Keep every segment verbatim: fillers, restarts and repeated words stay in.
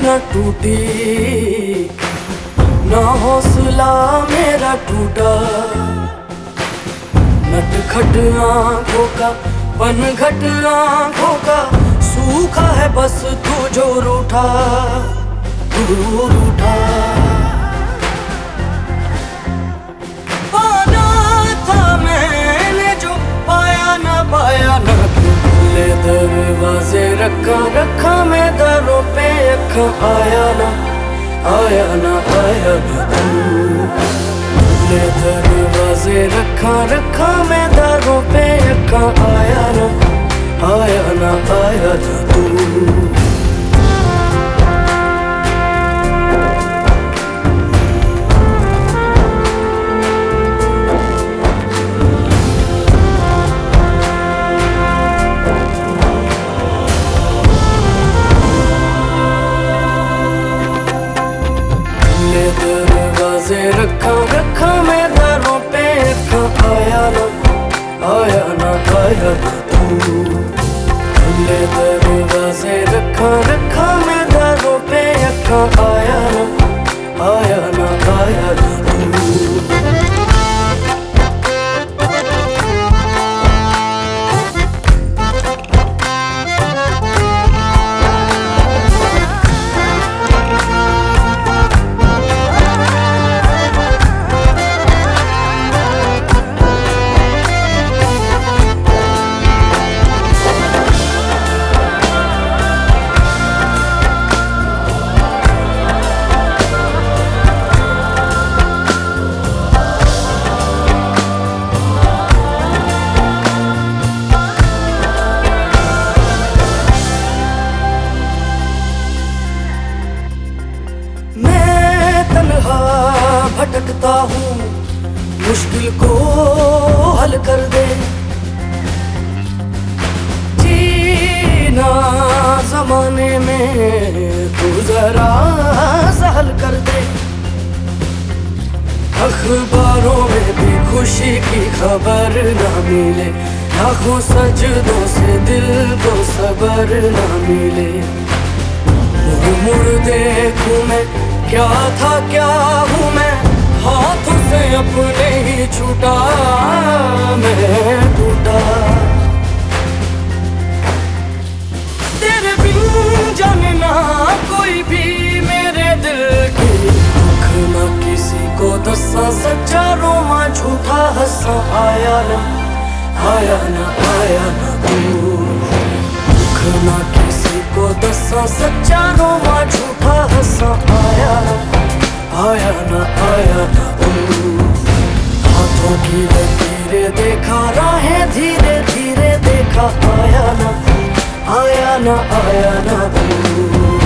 न टूटी, ना हौसला मेरा टूटा। नटखट आंखों का पनघट आंखों का सूखा है बस तू जो रूठा, तू रूठा। पाना था मैंने जो पाया ना पाया ना, खुले दरवाजे रखा रखा मैं दरों पे अखा। आया ना आया ना आया ना तू, खुले दरवाजे रखा रखा मैं दरों पे अखा। आया ना आया ना आया ना तू। दरवाजे रखा रखा मैं दरों पे अखा। आया ना आया ना आया ना तू, खुले दरवाजे रखा रखा मैं दरों पे अखा। आया ना आया ना आया ना तू। भटकता हूँ मुश्किल को हल कर दे, जीना जमाने में तू जरा सहल कर दे। अखबारों में भी खुशी की खबर ना मिले, लाखों सजदों से दिल को सबर ना मिले। मुड़ मुड़ देखूं मैं क्या था क्या हूँ मैं, हाथों से अपने ही छूटा मैं टूटा। तेरे बिन जाने ना कोई भी मेरे दिल की, दुख ना किसी को दसा सच्चा रोमा झूठा हंसा। आया ना आया ना आया ना तू, दुख ना किसी को दसा सच्चा रोमा झूठा हंसा। आया ना आया ना आया ना तू, हाथों की लकीरें देखा राहें धीरे धीरे देखा। आया ना आया ना आया ना तू।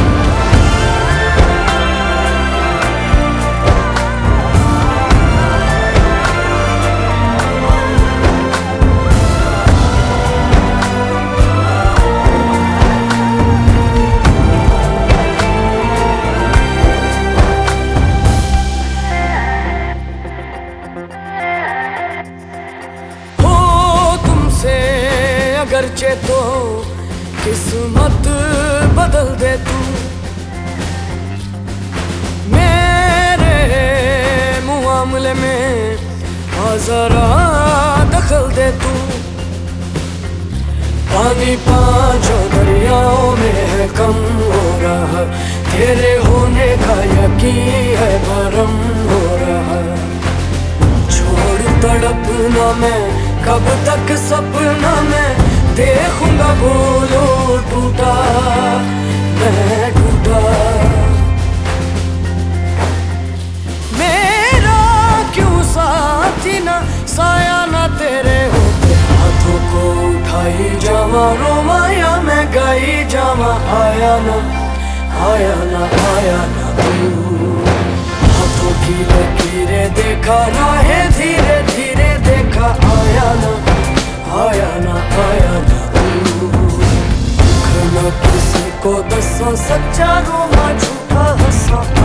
अगरचे तो किस्मत बदल दे तू, मेरे मुआमले में आ जरा दखल दे तू। पानी पांचों दरियाओं में है कम हो रहा, तेरे होने का यकीन है भरम हो रहा। छोड़ तड़पना मैं कब तक सपना मैं देखूंगा, बोलो टूटा मैं टूटा। मेरा क्यों साथी ना साया ना तेरे होते, हाथों को उठाई जावा रोमाया मैं गाई जावा। आया ना आया ना आया ना तू, हाथों की लकीरें देखा राहें धीरे धीरे देखा। आया ना आया ना आया ना तू, दुख ना किसी को दसा सच्चा रोमा झूठा हंसा।